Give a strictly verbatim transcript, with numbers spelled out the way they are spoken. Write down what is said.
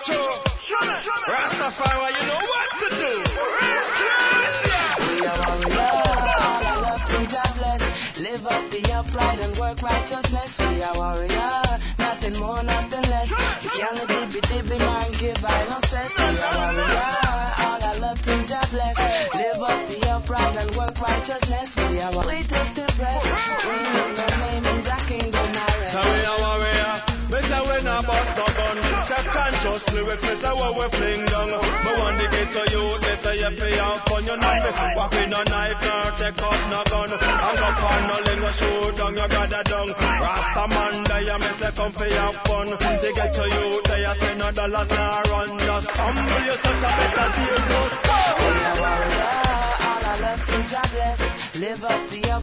true. Rastafari, you know what to do. We are warriors, all our love to God bless. Live up the upright and work righteousness. We are warriors, nothing more, nothing less. We can't let dibby dibby man give I no stress. We are warriors, all our love to God bless. Live up the upright and work righteousness. We are warriors, we just impress. We know the name in the kingdom already. So we are warriors, we say we not bust no gun. Self-conscious lyrics, we say what we fling down. We want to get to you, they say you pay off fun. You know me, walk with no knife, nor take up no gun. Hang up on no lingo, shoot down your brother down. Rasta man, they a me say come for your fun. They get to you, they a say no dollars nor run. Just humble yourself